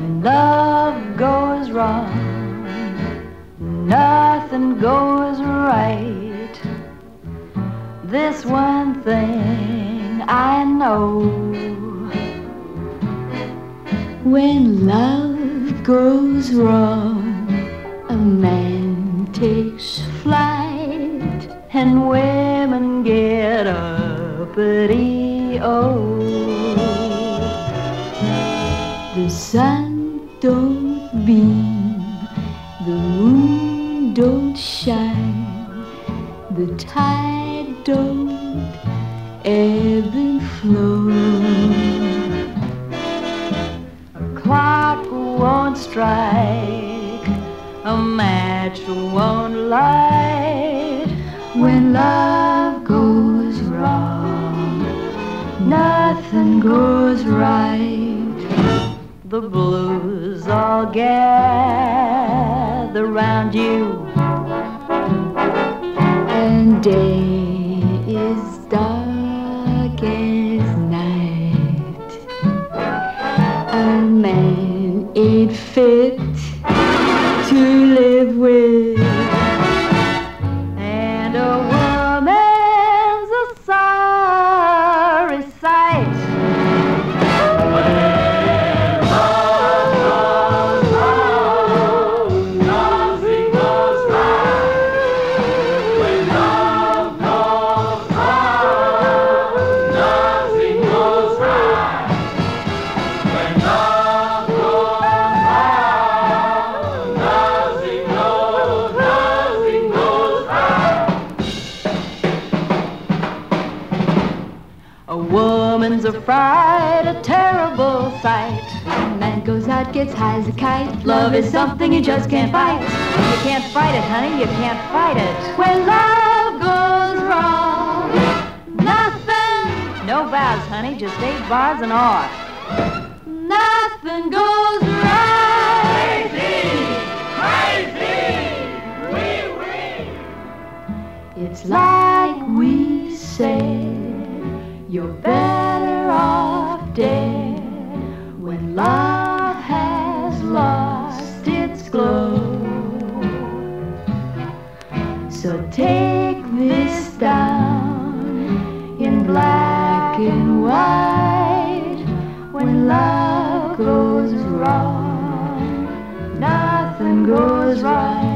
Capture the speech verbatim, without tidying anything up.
When love goes wrong, nothing goes right. This one thing I know: when love goes wrong, a man takes flight, and women get uppity. Oh, the sun don't beam, the moon don't shine, the tide don't ebb and flow. A clock won't strike, a match won't light. When love goes wrong, nothing goes right. The blues all gather round you, and day is dark as night. A man ain't fit to live with, and a woman's a sorry sight. A woman's a fright, a terrible sight. A man goes out, gets high as a kite. Love is something you just can't fight. You can't fight it, honey, you can't fight it. When love goes wrong, nothing. No vows, honey, just eight bars and off. Nothing goes right. Crazy, crazy, wee wee. It's like we say, you're better off dead when love has lost its glow. So take this down in black and white. When love goes wrong, nothing goes right.